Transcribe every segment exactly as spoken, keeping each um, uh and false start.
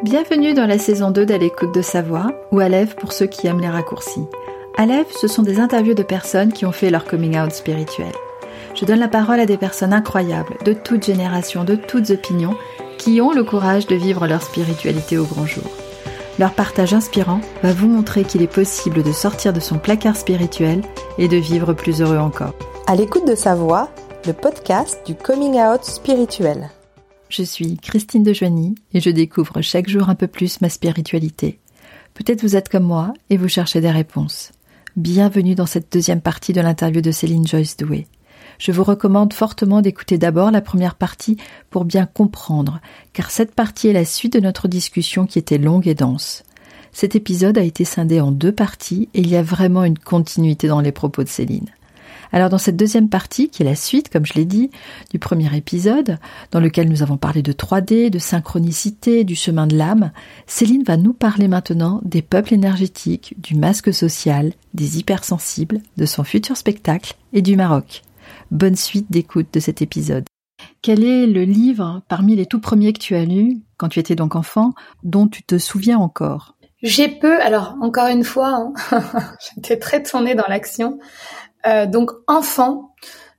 Bienvenue dans la saison deux d'À l'écoute de sa voix, ou Aleph pour ceux qui aiment les raccourcis. Aleph, ce sont des interviews de personnes qui ont fait leur coming out spirituel. Je donne la parole à des personnes incroyables, de toutes générations, de toutes opinions, qui ont le courage de vivre leur spiritualité au grand jour. Leur partage inspirant va vous montrer qu'il est possible de sortir de son placard spirituel et de vivre plus heureux encore. À l'écoute de sa voix, le podcast du coming out spirituel. Je suis Christine Dejoigny et je découvre chaque jour un peu plus ma spiritualité. Peut-être vous êtes comme moi et vous cherchez des réponses. Bienvenue dans cette deuxième partie de l'interview de Céline Joyce Doué. Je vous recommande fortement d'écouter d'abord la première partie pour bien comprendre, car cette partie est la suite de notre discussion qui était longue et dense. Cet épisode a été scindé en deux parties et il y a vraiment une continuité dans les propos de Céline. Alors dans cette deuxième partie, qui est la suite, comme je l'ai dit, du premier épisode, dans lequel nous avons parlé de trois D, de synchronicité, du chemin de l'âme, Céline va nous parler maintenant des peuples énergétiques, du masque social, des hypersensibles, de son futur spectacle et du Maroc. Bonne suite d'écoute de cet épisode. Quel est le livre, parmi les tout premiers que tu as lus, quand tu étais donc enfant, dont tu te souviens encore ? J'ai peu, alors encore une fois, hein, j'étais très tournée dans l'action. Euh, donc enfant,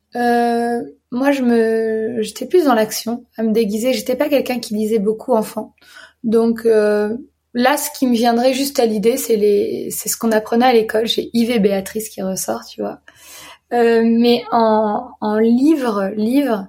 euh, moi je me, j'étais plus dans l'action, à me déguiser. J'étais pas quelqu'un qui lisait beaucoup enfant. Donc euh, là, ce qui me viendrait juste à l'idée, c'est les, c'est ce qu'on apprenait à l'école. J'ai Yves et Béatrice qui ressort, tu vois. Euh, mais en, en livre, livre,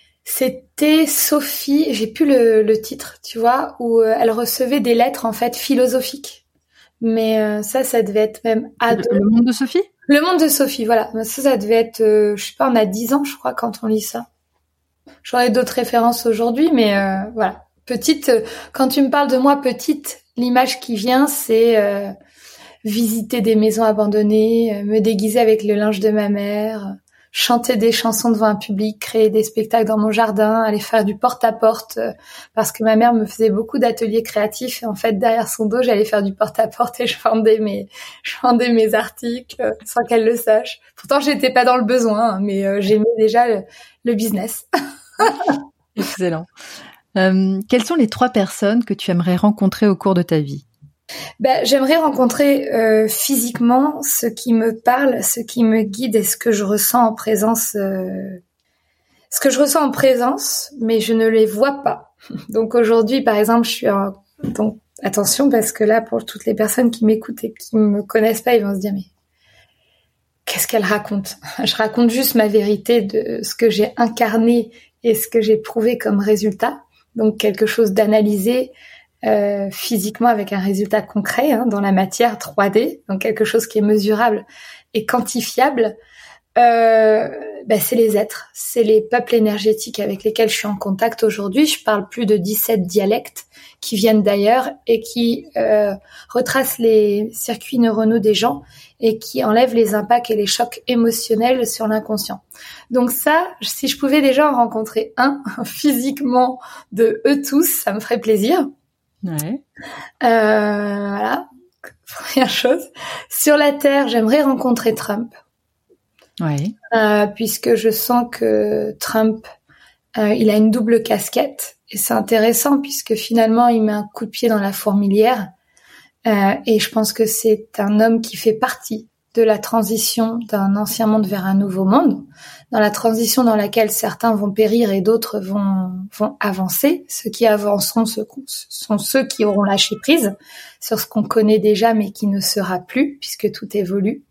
c'était Sophie. J'ai plus le, le titre, tu vois, où euh, elle recevait des lettres en fait philosophiques. Mais euh, ça, ça devait être même ado. Le monde de Sophie ? Le monde de Sophie, voilà. Ça, ça devait être, euh, je sais pas, on a dix ans, je crois, quand on lit ça. J'aurais d'autres références aujourd'hui, mais euh, voilà. Petite, euh, quand tu me parles de moi petite, l'image qui vient, c'est euh, visiter des maisons abandonnées, euh, me déguiser avec le linge de ma mère, euh, chanter des chansons devant un public, créer des spectacles dans mon jardin, aller faire du porte-à-porte, euh, parce que ma mère me faisait beaucoup d'ateliers créatifs et en fait derrière son dos j'allais faire du porte-à-porte et je vendais mes, je vendais mes articles euh, sans qu'elle le sache. Pourtant j'étais pas dans le besoin, hein, mais euh, j'aimais déjà le, le business. Excellent. Euh, quelles sont les trois personnes que tu aimerais rencontrer au cours de ta vie ? Ben, j'aimerais rencontrer euh, physiquement ce qui me parle, ce qui me guide et ce que je ressens en présence. Euh, ce que je ressens en présence, mais je ne les vois pas. Donc aujourd'hui, par exemple, je suis en... Donc attention, parce que là, pour toutes les personnes qui m'écoutent et qui me connaissent pas, ils vont se dire, mais qu'est-ce qu'elle raconte ? Je raconte juste ma vérité de ce que j'ai incarné et ce que j'ai prouvé comme résultat. Donc quelque chose d'analysé, Euh, physiquement avec un résultat concret hein, dans la matière trois D, donc quelque chose qui est mesurable et quantifiable. Euh, ben c'est les êtres, c'est les peuples énergétiques avec lesquels je suis en contact aujourd'hui. Je parle plus de dix-sept dialectes qui viennent d'ailleurs et qui euh, retracent les circuits neuronaux des gens et qui enlèvent les impacts et les chocs émotionnels sur l'inconscient. Donc ça, si je pouvais déjà en rencontrer un physiquement de eux tous, ça me ferait plaisir. Ouais. Euh, voilà, première chose. Sur la Terre, j'aimerais rencontrer Trump. Ouais. Euh, puisque je sens que Trump, euh, il a une double casquette. Et c'est intéressant puisque finalement, il met un coup de pied dans la fourmilière. Euh, et je pense que c'est un homme qui fait partie de la transition d'un ancien monde vers un nouveau monde, dans la transition dans laquelle certains vont périr et d'autres vont, vont avancer. Ceux qui avanceront sont ceux qui auront lâché prise sur ce qu'on connaît déjà mais qui ne sera plus puisque tout évolue.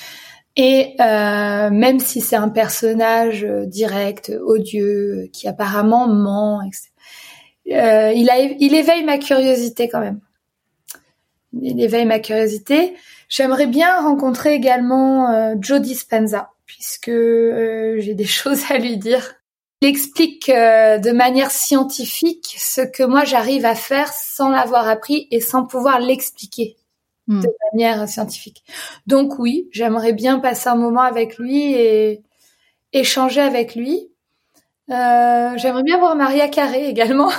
Et euh, même si c'est un personnage direct, odieux, qui apparemment ment, et cetera, euh, il, a, il éveille ma curiosité quand même. Il éveille ma curiosité. J'aimerais bien rencontrer également euh, Joe Dispenza, puisque euh, j'ai des choses à lui dire. Il explique euh, de manière scientifique ce que moi j'arrive à faire sans l'avoir appris et sans pouvoir l'expliquer mmh. de manière scientifique. Donc oui, j'aimerais bien passer un moment avec lui et échanger avec lui. Euh, j'aimerais bien voir Maria Carey également.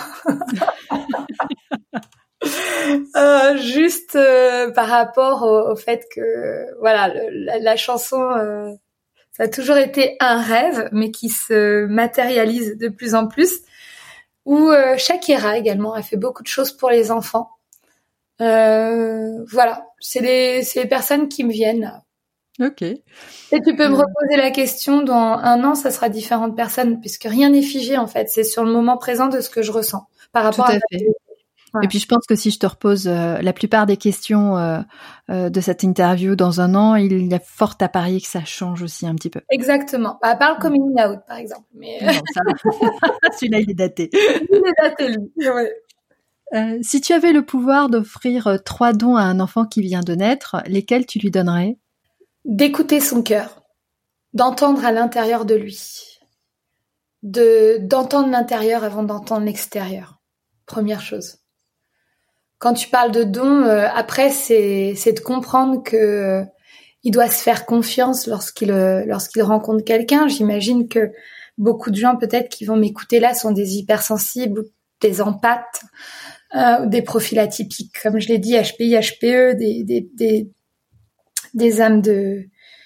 Euh, juste euh, par rapport au, au fait que voilà le, la, la chanson euh, ça a toujours été un rêve mais qui se matérialise de plus en plus Ou euh, Shakira également, elle fait beaucoup de choses pour les enfants. Euh, voilà, c'est les, c'est les personnes qui me viennent là. Ok. Et tu peux me reposer la question dans un an, ça sera différentes personnes, puisque rien n'est figé en fait. C'est sur le moment présent de ce que je ressens par rapport Tout à à. fait. Ouais. Et puis je pense que si je te repose euh, la plupart des questions euh, euh, de cette interview dans un an, il y a fort à parier que ça change aussi un petit peu. Exactement. Bah, à part le coming out par exemple. Mais non, ça... celui-là il est daté. Il est daté lui. Ouais. Euh, si tu avais le pouvoir d'offrir euh, trois dons à un enfant qui vient de naître, lesquels tu lui donnerais ? D'écouter son cœur, d'entendre à l'intérieur de lui, de d'entendre l'intérieur avant d'entendre l'extérieur. Première chose. Quand tu parles de dons, euh, après c'est c'est de comprendre que euh, il doit se faire confiance lorsqu'il euh, lorsqu'il rencontre quelqu'un. J'imagine que beaucoup de gens peut-être qui vont m'écouter là sont des hypersensibles, des empathes, euh, des profils atypiques, comme je l'ai dit, H P I, H P E, des des des des âmes de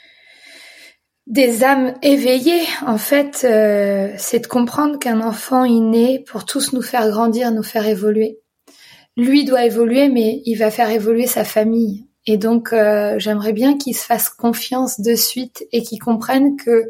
des âmes éveillées. En fait, euh, c'est de comprendre qu'un enfant est né pour tous nous faire grandir, nous faire évoluer. Lui doit évoluer, mais il va faire évoluer sa famille. Et donc, euh, j'aimerais bien qu'il se fasse confiance de suite et qu'il comprenne que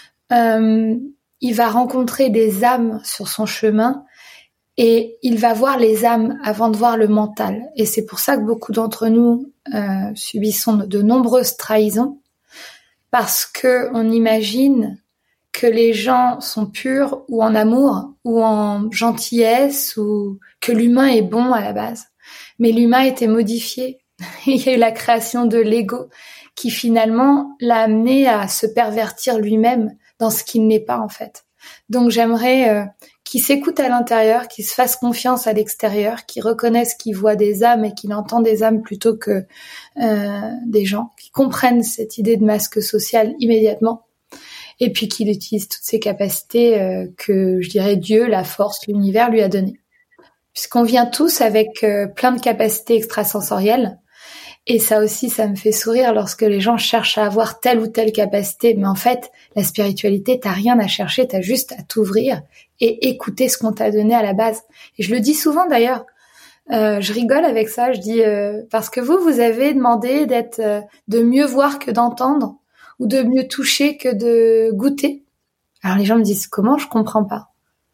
euh, il va rencontrer des âmes sur son chemin et il va voir les âmes avant de voir le mental. Et c'est pour ça que beaucoup d'entre nous euh, subissons de nombreuses trahisons, parce que on imagine que les gens sont purs ou en amour ou en gentillesse ou que l'humain est bon à la base. Mais l'humain a été modifié. Il y a eu la création de l'ego qui finalement l'a amené à se pervertir lui-même dans ce qu'il n'est pas en fait. Donc j'aimerais euh, qu'il s'écoute à l'intérieur, qu'il se fasse confiance à l'extérieur, qu'il reconnaisse qu'il voit des âmes et qu'il entend des âmes plutôt que euh, des gens, qu'il comprenne cette idée de masque social immédiatement. Et puis qu'il utilise toutes ces capacités euh, que, je dirais, Dieu, la force, l'univers lui a données. Puisqu'on vient tous avec euh, plein de capacités extrasensorielles. Et ça aussi, ça me fait sourire lorsque les gens cherchent à avoir telle ou telle capacité. Mais en fait, la spiritualité, t'as rien à chercher, t'as juste à t'ouvrir et écouter ce qu'on t'a donné à la base. Et je le dis souvent d'ailleurs. Euh, je rigole avec ça. Je dis, euh, parce que vous, vous avez demandé d'être, euh, de mieux voir que d'entendre, ou de mieux toucher que de goûter. Alors les gens me disent, comment? Je comprends pas.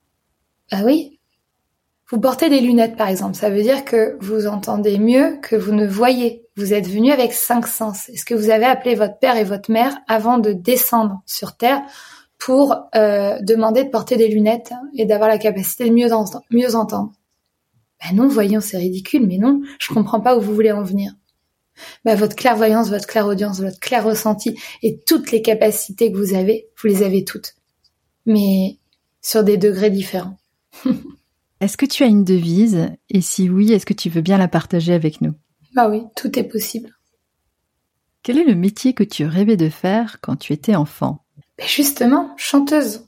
Bah oui. Vous portez des lunettes, par exemple. Ça veut dire que vous entendez mieux que vous ne voyez. Vous êtes venu avec cinq sens. Est-ce que vous avez appelé votre père et votre mère avant de descendre sur Terre pour euh, demander de porter des lunettes et d'avoir la capacité de mieux, en- mieux entendre? Ben non, voyons, c'est ridicule, mais non, je comprends pas où vous voulez en venir. Ben votre clairvoyance, votre clairaudience, votre clair ressenti et toutes les capacités que vous avez, vous les avez toutes. Mais sur des degrés différents. Est-ce que tu as une devise? Et si oui, est-ce que tu veux bien la partager avec nous? Bah oui, tout est possible. Quel est le métier que tu rêvais de faire quand tu étais enfant? Ben justement, chanteuse.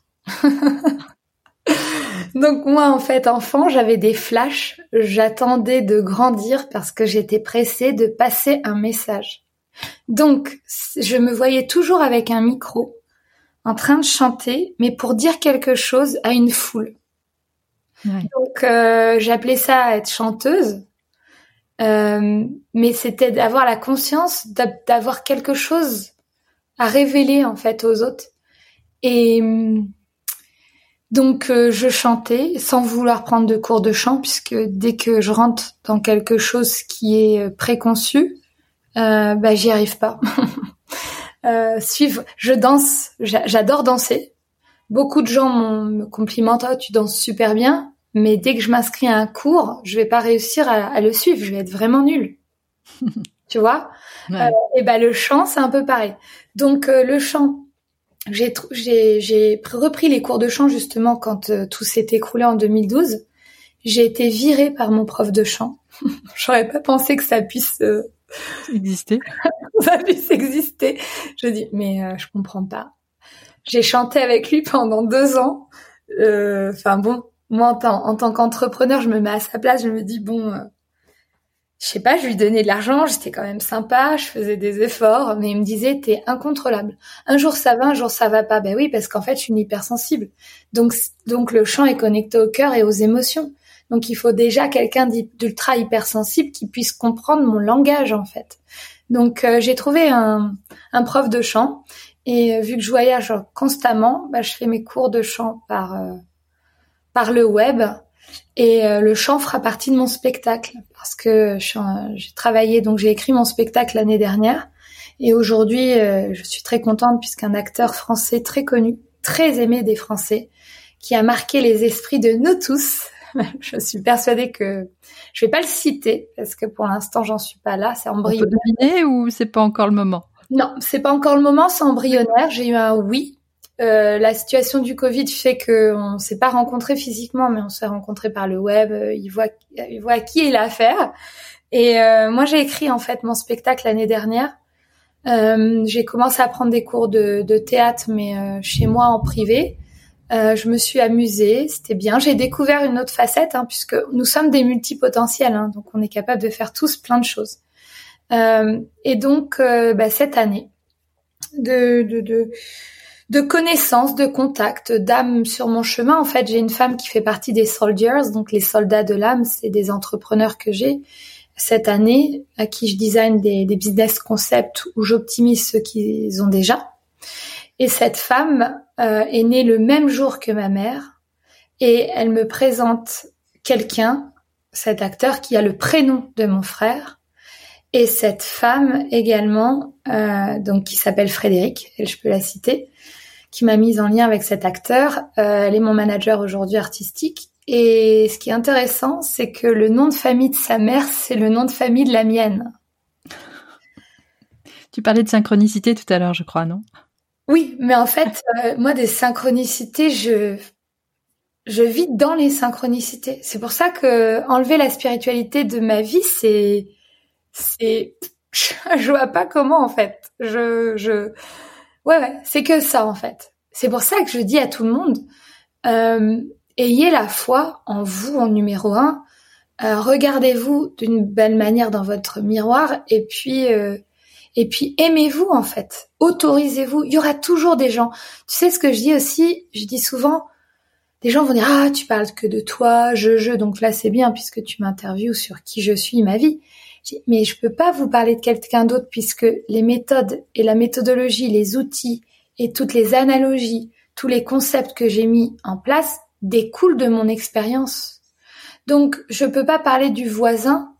Donc moi, en fait, enfant, j'avais des flashs. J'attendais de grandir parce que j'étais pressée de passer un message. Donc, je me voyais toujours avec un micro, en train de chanter, mais pour dire quelque chose à une foule. Ouais. Donc, euh, j'appelais ça être chanteuse. Euh, mais c'était d'avoir la conscience d'avoir quelque chose à révéler, en fait, aux autres. Et donc, euh, je chantais sans vouloir prendre de cours de chant, puisque dès que je rentre dans quelque chose qui est préconçu, euh, bah, j'y arrive pas. euh, suivre, je danse, j'adore danser. Beaucoup de gens me complimentent, oh, tu danses super bien. Mais dès que je m'inscris à un cours, je vais pas réussir à, à le suivre. Je vais être vraiment nulle. Tu vois? Ouais. Euh, et ben le chant, c'est un peu pareil. Donc euh, le chant, j'ai, j'ai, j'ai repris les cours de chant justement quand euh, tout s'est écroulé en deux mille douze. J'ai été virée par mon prof de chant. J'aurais pas pensé que ça puisse euh... exister. ça puisse exister. Je dis, mais euh, je comprends pas. J'ai chanté avec lui pendant deux ans. Enfin euh, bon. Moi, en tant, en tant qu'entrepreneur, je me mets à sa place, je me dis, bon, euh, je sais pas, je lui donnais de l'argent, j'étais quand même sympa, je faisais des efforts, mais il me disait t'es incontrôlable. Un jour ça va, un jour ça va pas. Ben oui, parce qu'en fait je suis une hypersensible. Donc donc le chant est connecté au cœur et aux émotions. Donc il faut déjà quelqu'un d'ultra hypersensible qui puisse comprendre mon langage en fait. Donc euh, j'ai trouvé un un prof de chant et euh, vu que je voyage constamment, bah je fais mes cours de chant par euh, par le web. Et euh, le chant fera partie de mon spectacle parce que je suis en, j'ai travaillé, donc j'ai écrit mon spectacle l'année dernière et aujourd'hui euh, je suis très contente puisqu'un acteur français très connu, très aimé des Français, qui a marqué les esprits de nous tous. Je suis persuadée que je vais pas le citer parce que pour l'instant j'en suis pas là, c'est embryonnaire. On peut deviner ou c'est pas encore le moment? Non, c'est pas encore le moment, c'est embryonnaire. J'ai eu un oui. Euh, la situation du Covid fait que on s'est pas rencontrés physiquement, mais on s'est rencontrés par le web. Euh, il voit, il voit à qui il a affaire. Et euh, moi, j'ai écrit en fait mon spectacle l'année dernière. Euh, j'ai commencé à prendre des cours de, de théâtre, mais euh, chez moi en privé. Euh, je me suis amusée, c'était bien. J'ai découvert une autre facette, hein, puisque nous sommes des multipotentiels, hein, donc on est capable de faire tous plein de choses. Euh, et donc, euh, bah, cette année, de, de, de de connaissances, de contacts, d'âmes sur mon chemin. En fait, j'ai une femme qui fait partie des Soldiers, donc les soldats de l'âme, c'est des entrepreneurs que j'ai cette année, à qui je design des, des business concepts où j'optimise ceux qu'ils ont déjà. Et cette femme euh, est née le même jour que ma mère et elle me présente quelqu'un, cet acteur, qui a le prénom de mon frère. Et cette femme également, euh, donc qui s'appelle Frédéric, et je peux la citer, qui m'a mise en lien avec cet acteur. Euh, elle est mon manager aujourd'hui artistique. Et ce qui est intéressant, c'est que le nom de famille de sa mère, c'est le nom de famille de la mienne. Tu parlais de synchronicité tout à l'heure, je crois, non? Oui, mais en fait, euh, moi, des synchronicités, je je vis dans les synchronicités. C'est pour ça que enlever la spiritualité de ma vie, c'est c'est je vois pas comment en fait. Je je Ouais, ouais, c'est que ça en fait. C'est pour ça que je dis à tout le monde, euh, ayez la foi en vous en numéro un. Euh, regardez-vous d'une belle manière dans votre miroir et puis euh, et puis aimez-vous en fait. Autorisez-vous. Il y aura toujours des gens. Tu sais ce que je dis aussi? Je dis souvent, des gens vont dire ah tu parles que de toi, je je. Donc là c'est bien puisque tu m'interviews sur qui je suis, ma vie. Mais je peux pas vous parler de quelqu'un d'autre puisque les méthodes et la méthodologie, les outils et toutes les analogies, tous les concepts que j'ai mis en place découlent de mon expérience. Donc, je peux pas parler du voisin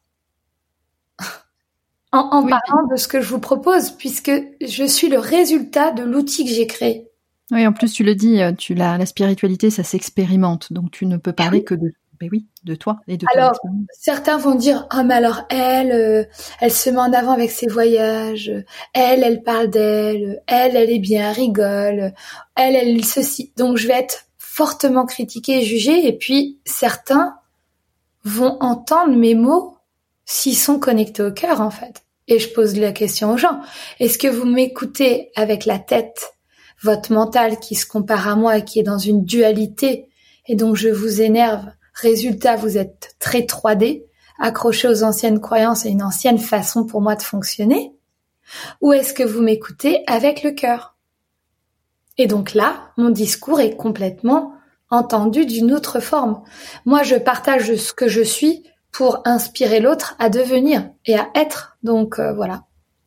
en, en oui. parlant de ce que je vous propose puisque je suis le résultat de l'outil que j'ai créé. Oui, en plus, tu le dis, tu la, la spiritualité, ça s'expérimente. Donc, tu ne peux parler oui. que de Mais oui, de toi et de alors, toi. Certains vont dire ah mais alors elle, euh, elle se met en avant avec ses voyages, elle, elle parle d'elle, elle, elle est bien, elle rigole, elle, elle ceci. Donc je vais être fortement critiquée et jugée. Et puis certains vont entendre mes mots s'ils sont connectés au cœur en fait. Et je pose la question aux gens est-ce que vous m'écoutez avec la tête, votre mental qui se compare à moi et qui est dans une dualité, et donc je vous énerve? Résultat, vous êtes très trois D, accroché aux anciennes croyances et une ancienne façon pour moi de fonctionner. Ou est-ce que vous m'écoutez avec le cœur? Et donc là, mon discours est complètement entendu d'une autre forme. Moi, je partage ce que je suis pour inspirer l'autre à devenir et à être. Donc euh, voilà.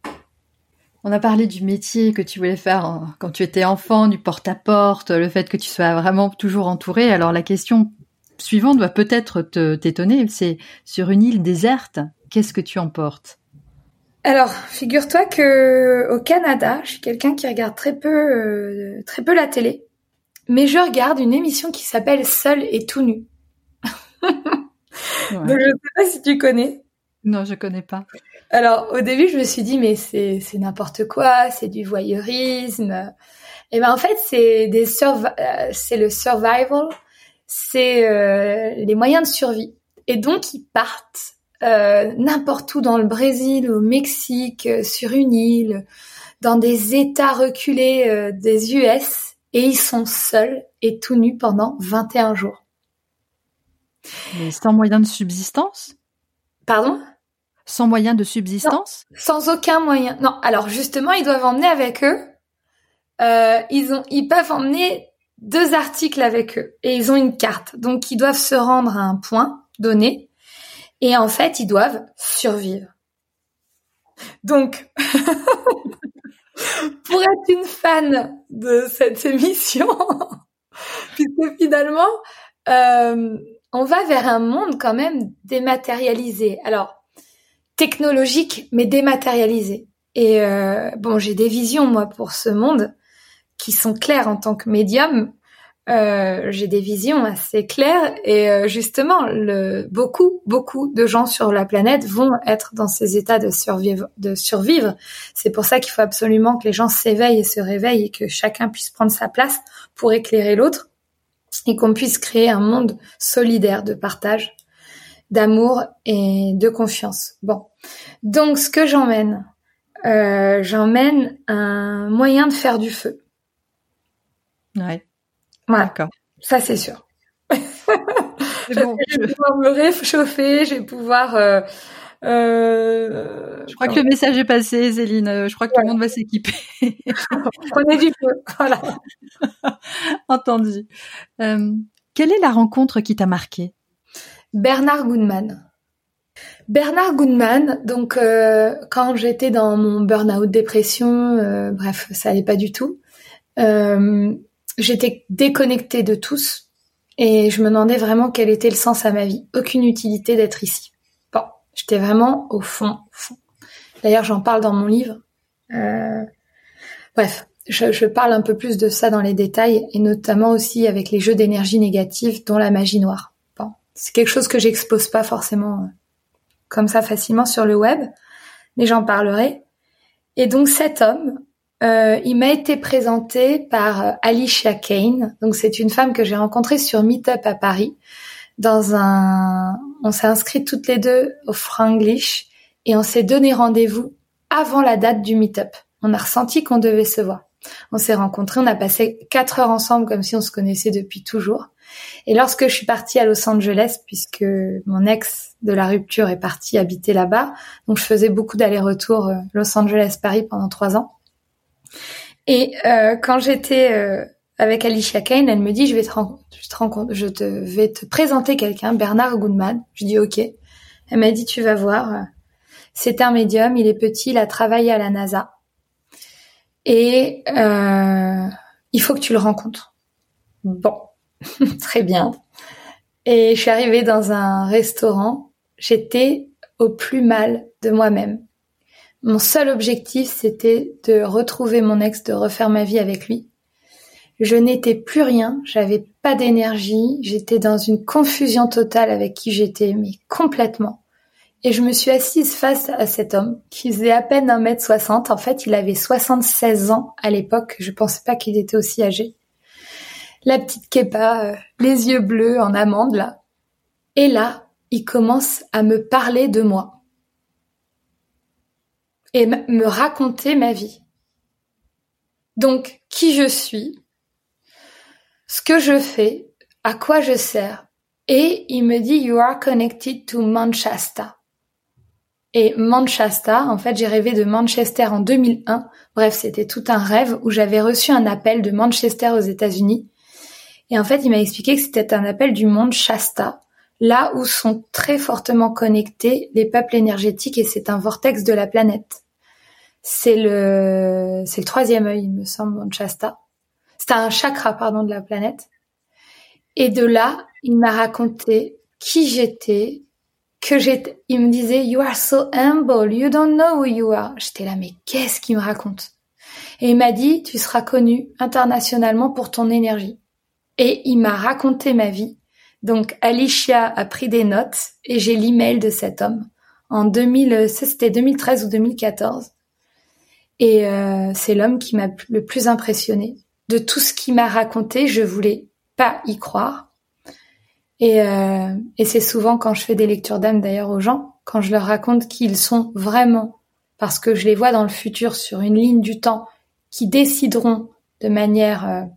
On a parlé du métier que tu voulais faire quand tu étais enfant, du porte-à-porte, le fait que tu sois vraiment toujours entourée. Alors la question suivante doit peut-être te, t'étonner, c'est sur une île déserte, qu'est-ce que tu emportes? Alors, figure-toi que au Canada, je suis quelqu'un qui regarde très peu, euh, très peu la télé, mais je regarde une émission qui s'appelle Seul et tout nu. Ouais. Donc je sais pas si tu connais. Non, je connais pas. Alors au début, je me suis dit mais c'est c'est n'importe quoi, c'est du voyeurisme. Et ben en fait, c'est des surv- euh, c'est le survival. C'est euh, les moyens de survie. Et donc, ils partent euh, n'importe où dans le Brésil, au Mexique, euh, sur une île, dans des États reculés euh, des U S, et ils sont seuls et tout nus pendant vingt et un jours. Mais sans moyen de subsistance? Pardon? Sans moyen de subsistance? Non, sans aucun moyen. Non, alors justement, ils doivent emmener avec eux. Euh, ils ont, ils peuvent emmener deux articles avec eux et ils ont une carte. Donc, ils doivent se rendre à un point donné et en fait, ils doivent survivre. Donc, pour être une fan de cette émission, puisque finalement, euh, on va vers un monde quand même dématérialisé. Alors, technologique, mais dématérialisé. Et euh, bon, j'ai des visions, moi, pour ce monde qui sont claires en tant que médium. Euh, j'ai des visions assez claires et euh, justement, le, beaucoup, beaucoup de gens sur la planète vont être dans ces états de survivre. De survivre. C'est pour ça qu'il faut absolument que les gens s'éveillent et se réveillent et que chacun puisse prendre sa place pour éclairer l'autre et qu'on puisse créer un monde solidaire de partage, d'amour et de confiance. Bon, donc ce que j'emmène, euh, j'emmène un moyen de faire du feu. Ouais. Voilà. D'accord. Ça c'est sûr. C'est bon, je vais pouvoir me réchauffer, je vais pouvoir. Euh, euh... Je crois que le message est passé, Céline. Je crois que ouais. Tout le monde va s'équiper. Prenez du feu. Voilà. Entendu. Euh, quelle est la rencontre qui t'a marquée? Bernard Goodman. Bernard Goodman, donc euh, quand j'étais dans mon burn-out, dépression, euh, bref, ça allait pas du tout. Euh, j'étais déconnectée de tous et je me demandais vraiment quel était le sens à ma vie. Aucune utilité d'être ici. Bon, j'étais vraiment au fond, au fond. D'ailleurs, j'en parle dans mon livre. Euh, bref, je, je parle un peu plus de ça dans les détails et notamment aussi avec les jeux d'énergie négative, dont la magie noire. Bon, c'est quelque chose que j'expose pas forcément euh, comme ça facilement sur le web, mais j'en parlerai. Et donc cet homme, euh, il m'a été présenté par euh, Alicia Kane. Donc c'est une femme que j'ai rencontrée sur Meetup à Paris. Dans un, on s'est inscrites toutes les deux au Franglish et on s'est donné rendez-vous avant la date du Meetup. On a ressenti qu'on devait se voir. On s'est rencontrés, on a passé quatre heures ensemble comme si on se connaissait depuis toujours. Et lorsque je suis partie à Los Angeles, puisque mon ex de la rupture est parti habiter là-bas, donc je faisais beaucoup d'allers-retours euh, Los Angeles-Paris pendant trois ans. Et euh, quand j'étais euh, avec Alicia Kane, elle me dit je vais te, ren- je te, rencontre, je te vais te présenter quelqu'un, Bernard Goodman. Je dis ok. Elle m'a dit tu vas voir, c'est un médium, il est petit, il a travaillé à la NASA et euh, il faut que tu le rencontres. Bon. Très bien. Et je suis arrivée dans un restaurant. J'étais au plus mal de moi-même. Mon seul objectif, c'était de retrouver mon ex, de refaire ma vie avec lui. Je n'étais plus rien. J'avais pas d'énergie. J'étais dans une confusion totale avec qui j'étais, mais complètement. Et je me suis assise face à cet homme qui faisait à peine un mètre soixante. En fait, il avait soixante-seize ans à l'époque. Je pensais pas qu'il était aussi âgé. La petite Kepa, euh, les yeux bleus en amande, là. Et là, il commence à me parler de moi. Et m- me raconter ma vie. Donc, qui je suis, ce que je fais, à quoi je sers. Et il me dit, you are connected to Manchester. Et Manchester, en fait, j'ai rêvé de Manchester en deux mille un. Bref, c'était tout un rêve où j'avais reçu un appel de Manchester aux États-Unis. Et en fait, il m'a expliqué que c'était un appel du monde Shasta, là où sont très fortement connectés les peuples énergétiques et c'est un vortex de la planète. C'est le, c'est le troisième œil, il me semble, monde Shasta. C'est un chakra, pardon, de la planète. Et de là, il m'a raconté qui j'étais, que j'étais. Il me disait, you are so humble, you don't know who you are. J'étais là, mais qu'est-ce qu'il me raconte? Et il m'a dit, tu seras connu internationalement pour ton énergie. Et il m'a raconté ma vie. Donc, Alicia a pris des notes et j'ai l'email de cet homme. En deux mille, ça c'était deux mille treize ou deux mille quatorze. Et euh, c'est l'homme qui m'a le plus impressionnée. De tout ce qu'il m'a raconté, je voulais pas y croire. Et, euh, et c'est souvent quand je fais des lectures d'âme d'ailleurs aux gens, quand je leur raconte qu'ils sont vraiment, parce que je les vois dans le futur sur une ligne du temps, qui décideront de manière... Euh,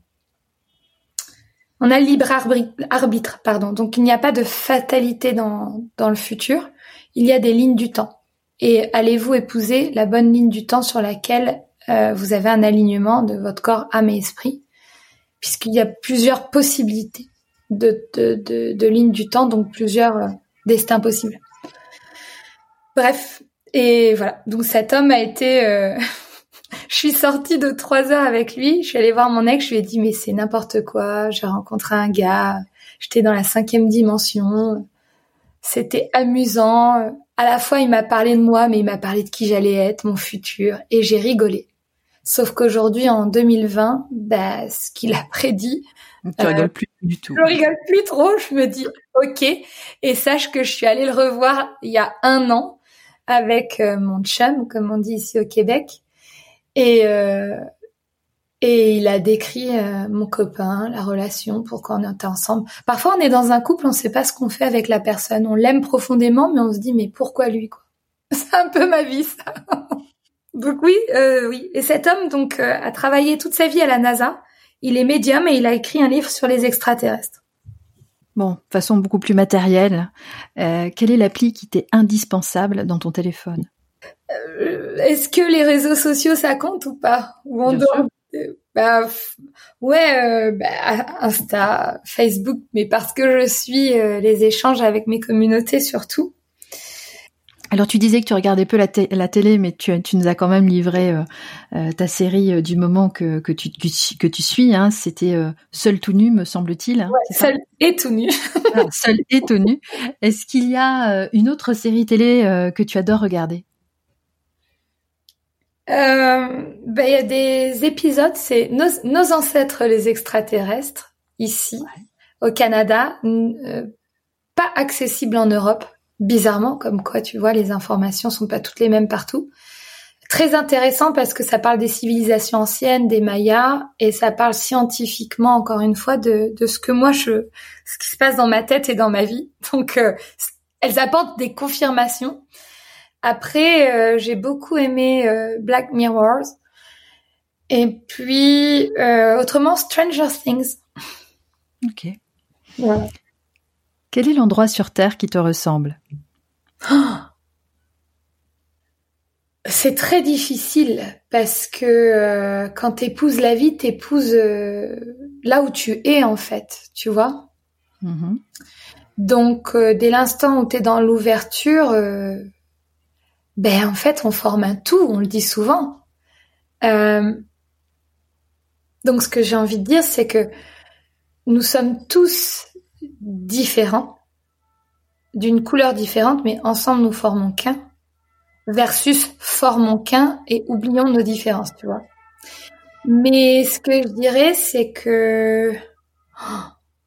On a le libre arbitre, pardon. Donc, il n'y a pas de fatalité dans, dans le futur. Il y a des lignes du temps. et allez-vous épouser la bonne ligne du temps sur laquelle euh, vous avez un alignement de votre corps, âme et esprit, puisqu'il y a plusieurs possibilités de, de, de, de lignes du temps, donc plusieurs euh, destins possibles. Bref, et voilà. Donc cet homme a été... Euh... je suis sortie de trois heures avec lui, je suis allée voir mon ex, je lui ai dit « mais c'est n'importe quoi, j'ai rencontré un gars, j'étais dans la cinquième dimension, c'était amusant. » À la fois, il m'a parlé de moi, mais il m'a parlé de qui j'allais être, mon futur, et j'ai rigolé. Sauf qu'aujourd'hui, en deux mille vingt, bah, ce qu'il a prédit... Tu euh, rigoles plus du tout. Je rigole plus trop, je me dis « ok ». Et sache que je suis allée le revoir il y a un an avec euh, mon chum, comme on dit ici au Québec. Et, euh, et il a décrit euh, mon copain, la relation, pourquoi on était ensemble. Parfois, on est dans un couple, on ne sait pas ce qu'on fait avec la personne. On l'aime profondément, mais on se dit « mais pourquoi lui ?» quoi. C'est un peu ma vie, ça. Donc oui, euh, oui. Et cet homme donc euh, a travaillé toute sa vie à la NASA. Il est médium et il a écrit un livre sur les extraterrestres. Bon, de façon beaucoup plus matérielle, euh, quelle est l'appli qui t'est indispensable dans ton téléphone ? euh, Est-ce que les réseaux sociaux ça compte ou pas ? Ou on Bien doit... sûr. euh, bah, f... Ouais, euh, bah, Insta, Facebook, mais parce que je suis euh, les échanges avec mes communautés surtout. Alors tu disais que tu regardais peu la, t- la télé, mais tu, tu nous as quand même livré euh, euh, ta série euh, du moment que, que, tu, que, que tu suis. Hein. C'était euh, Seul tout nu, me semble-t-il. Hein, ouais, Seul et tout nu. ah, Seul et tout nu. Est-ce qu'il y a euh, une autre série télé euh, que tu adores regarder ? Euh, ben, il y a des épisodes, c'est nos, nos ancêtres les extraterrestres, ici, ouais. Au Canada, euh, pas accessible en Europe. Bizarrement, comme quoi, tu vois, les informations sont pas toutes les mêmes partout. Très intéressant parce que ça parle des civilisations anciennes, des Mayas, et ça parle scientifiquement, encore une fois, de, de ce que moi, je, ce qui se passe dans ma tête et dans ma vie. Donc, euh, elles apportent des confirmations. Après, euh, j'ai beaucoup aimé euh, Black Mirror. Et puis, euh, autrement, Stranger Things. Ok. Voilà. Quel est l'endroit sur Terre qui te ressemble ? Oh, c'est très difficile parce que euh, quand t'épouses la vie, t'épouses euh, là où tu es en fait, tu vois. Mm-hmm. Donc, euh, dès l'instant où t'es dans l'ouverture, euh, ben en fait, on forme un tout, on le dit souvent. Euh, donc, ce que j'ai envie de dire, c'est que nous sommes tous différents, d'une couleur différente, mais ensemble nous formons qu'un, versus formons qu'un et oublions nos différences, tu vois. Mais ce que je dirais, c'est que oh,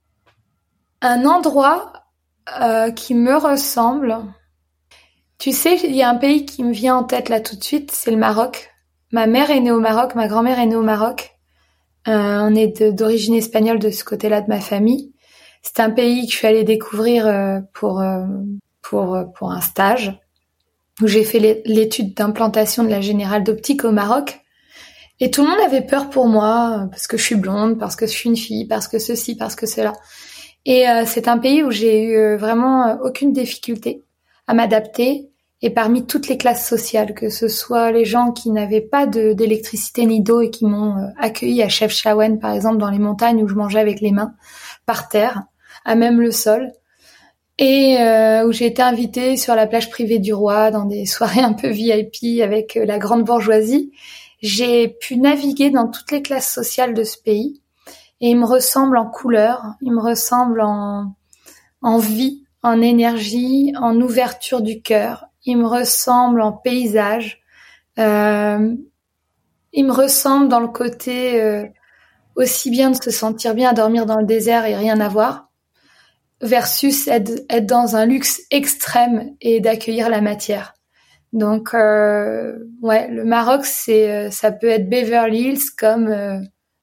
un endroit euh, qui me ressemble, tu sais, il y a un pays qui me vient en tête là tout de suite, c'est le Maroc. Ma mère est née au Maroc, ma grand-mère est née au Maroc. Euh, on est de, d'origine espagnole de ce côté-là de ma famille. C'est un pays que je suis allée découvrir euh, pour euh, pour pour un stage où j'ai fait l'étude d'implantation de la Générale d'Optique au Maroc. Et tout le monde avait peur pour moi parce que je suis blonde, parce que je suis une fille, parce que ceci, parce que cela. Et euh, c'est un pays où j'ai eu euh, vraiment euh, aucune difficulté à m'adapter. Et parmi toutes les classes sociales, que ce soit les gens qui n'avaient pas de, d'électricité ni d'eau et qui m'ont euh, accueilli à Chefchaouen, par exemple, dans les montagnes où je mangeais avec les mains, par terre, à même le sol, et euh, où j'ai été invitée sur la plage privée du Roi, dans des soirées un peu V I P avec euh, la grande bourgeoisie. J'ai pu naviguer dans toutes les classes sociales de ce pays, et il me ressemble en couleur, il me ressemble en, en vie, en énergie, en ouverture du cœur. Il me ressemble en paysage, euh, il me ressemble dans le côté euh, aussi bien de se sentir bien à dormir dans le désert et rien avoir, versus être, être dans un luxe extrême et d'accueillir la matière. Donc, euh, ouais, le Maroc, c'est, ça peut être Beverly Hills comme euh,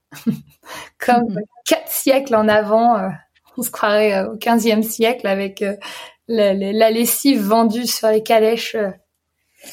comme mmh. quatre siècles en avant. Euh, on se croirait au quinzième siècle avec euh, La, la, la lessive vendue sur les calèches euh,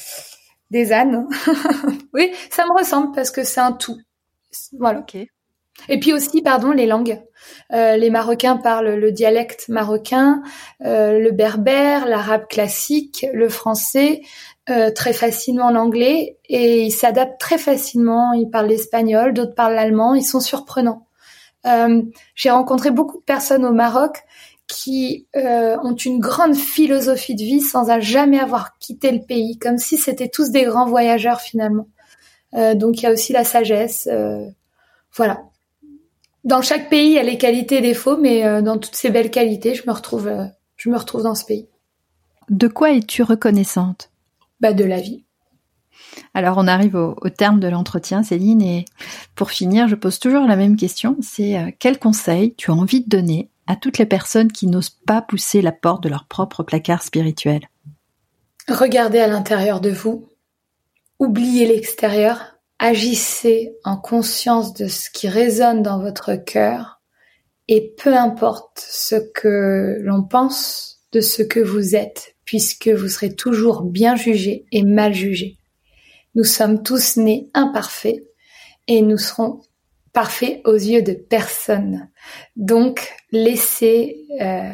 des ânes. Oui, ça me ressemble parce que c'est un tout. Voilà. Ok. Et puis aussi, pardon, les langues. Euh, les Marocains parlent le dialecte marocain, euh, le berbère, l'arabe classique, le français, euh, très facilement l'anglais, et ils s'adaptent très facilement. Ils parlent l'espagnol, d'autres parlent l'allemand. Ils sont surprenants. Euh, j'ai rencontré beaucoup de personnes au Maroc qui euh, ont une grande philosophie de vie sans à jamais avoir quitté le pays, comme si c'était tous des grands voyageurs finalement. Euh, donc il y a aussi la sagesse. Euh, voilà. Dans chaque pays, il y a les qualités et les défauts, mais euh, dans toutes ces belles qualités, je me retrouve, euh, je me retrouve dans ce pays. De quoi es-tu reconnaissante ? Bah, de la vie. Alors, on arrive au, au terme de l'entretien, Céline, et pour finir, je pose toujours la même question, c'est euh, quel conseil tu as envie de donner à toutes les personnes qui n'osent pas pousser la porte de leur propre placard spirituel ? Regardez à l'intérieur de vous, oubliez l'extérieur, agissez en conscience de ce qui résonne dans votre cœur, et peu importe ce que l'on pense de ce que vous êtes, puisque vous serez toujours bien jugé et mal jugé. Nous sommes tous nés imparfaits et nous serons parfaits aux yeux de personne. Donc, laissez, euh,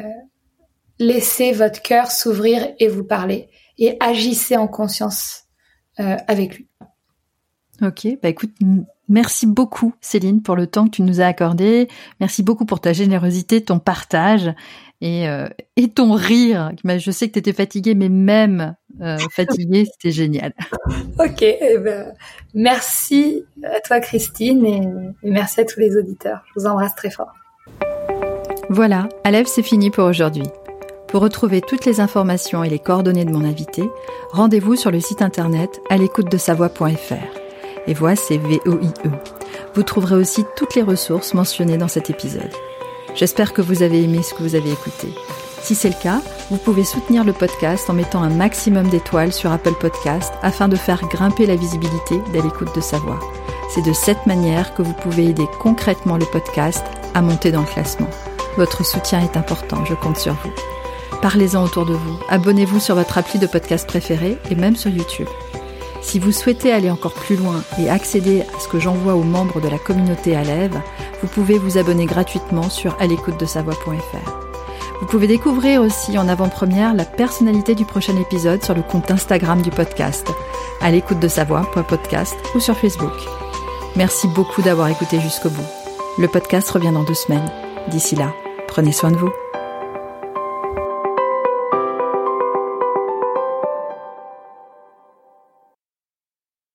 laissez votre cœur s'ouvrir et vous parler et agissez en conscience euh, avec lui. Ok, bah écoute, m- merci beaucoup Céline pour le temps que tu nous as accordé. Merci beaucoup pour ta générosité, ton partage et, euh, et ton rire. Je sais que tu étais fatiguée, mais même euh, fatiguée, c'était génial. Ok, eh ben, merci à toi Christine et, et merci à tous les auditeurs. Je vous embrasse très fort. Voilà, Aleph, c'est fini pour aujourd'hui. Pour retrouver toutes les informations et les coordonnées de mon invité, rendez-vous sur le site internet à l'écoute de sa voix point f r. Et voix, c'est V O I E. Vous trouverez aussi toutes les ressources mentionnées dans cet épisode. J'espère que vous avez aimé ce que vous avez écouté. Si c'est le cas, vous pouvez soutenir le podcast en mettant un maximum d'étoiles sur Apple Podcast afin de faire grimper la visibilité d'À l'écoute de sa voix. C'est de cette manière que vous pouvez aider concrètement le podcast à monter dans le classement. Votre soutien est important, je compte sur vous. Parlez-en autour de vous, abonnez-vous sur votre appli de podcast préféré et même sur YouTube. Si vous souhaitez aller encore plus loin et accéder à ce que j'envoie aux membres de la communauté Alève, vous pouvez vous abonner gratuitement sur à l'écoute de sa voix point f r. Vous pouvez découvrir aussi en avant-première la personnalité du prochain épisode sur le compte Instagram du podcast, à l'écoute de sa voix point podcast ou sur Facebook. Merci beaucoup d'avoir écouté jusqu'au bout. Le podcast revient dans deux semaines. D'ici là, prenez soin de vous.